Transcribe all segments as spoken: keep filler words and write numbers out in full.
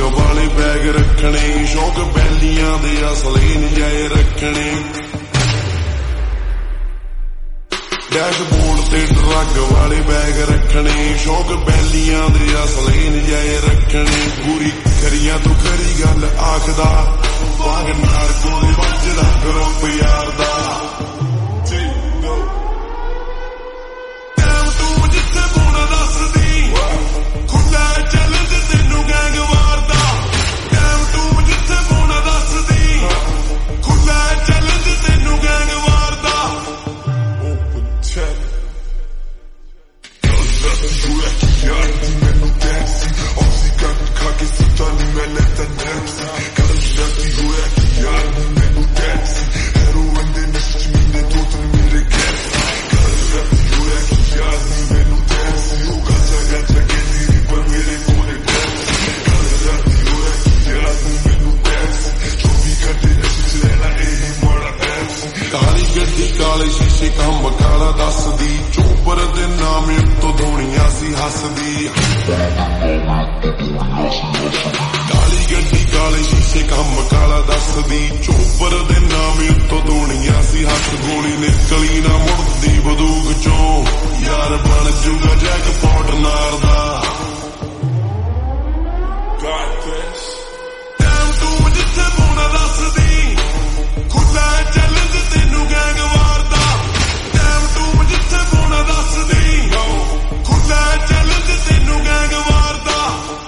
वाले बैग रखने, शौक बैलियां दे असले नजाए रखने। डैशबोर्ड ते ड्रग वाले बैग रखने, शौक बैलियां दे असले नजाए रखने। पूरी खरियां तो खरी गल आखदा, बाग नारको दे वजदा ग्रुप यार दा। काले शीशे कम काला दसदी, चोपर दे नाम तो धोनिया सी हसदी। काली गड्डी काले शीशे कम काला दसदी, चोपर दे नाम तो धोनिया सी हस। गोली निकली ना मुड़दी बंदूक चों, यार बन जूगा जैकपॉट नार दा। टैम तू जिथे पोना दसदी, खुला चैलेंज तेनू गैंग मारदा। टैम तू जिथे पोना दसदी, खुला चैलेंज तेनू गैंग मारदा।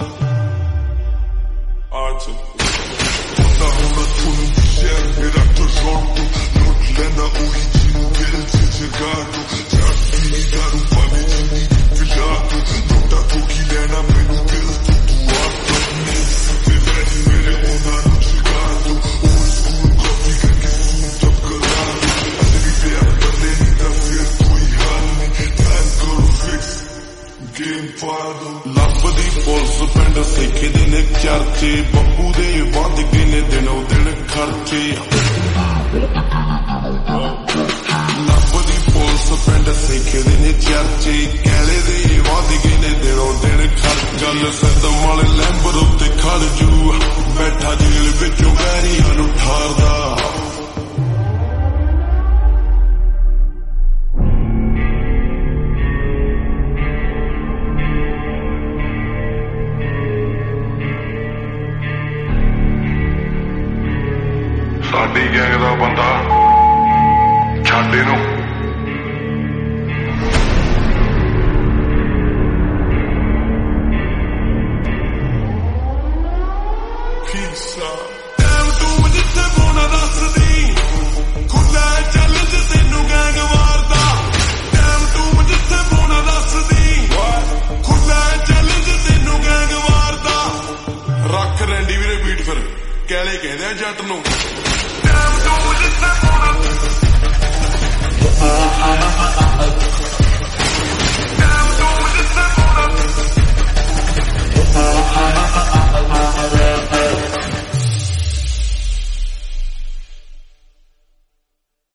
आज पता होना थोनू शहर मेरा टोरंटो, लुट लेना ओही जिनू दिल च जगा दो। जाती दारू पावे जिनी पिला दो, नोटा कोकी लेना मैनू दिल तो दुआ दो। ते बैठ मेरे ओना नू जगा दो, ओल्ड स्कूल कॉपी करके सूट अप करा दो। अजे भी प्यार करने नी तां फिर कोई हाल नहीं, प्लान करो फिक्स गेम पा दो। लभदी पुलिस पिंड सिखदे ने चर्चे, बप्पू दे वध गए ने दिनों दिन खर्चे। लभदी पुलिस पिंड सिखदे ने चर्चे, कैले दे वध गए ने दिनों दिन खर्च। गल सदम वाले लैंबर उत्ते खड़ जू, बैठा जेल विचों बैरियां नू ठारदा। साडी गैंग दा बंदा छड्ड इनू। टैम तू जिथे पोना दसदी, खुला चैलेंज तेनू गैंग मारदा। टैम तू जिथे पोना दसदी, खुला चैलेंज तेनू गैंग मारदा। रख रैंडी वीरे बीट फिर, कैले कहदे आ जट नू। टैम तू जिथे पोना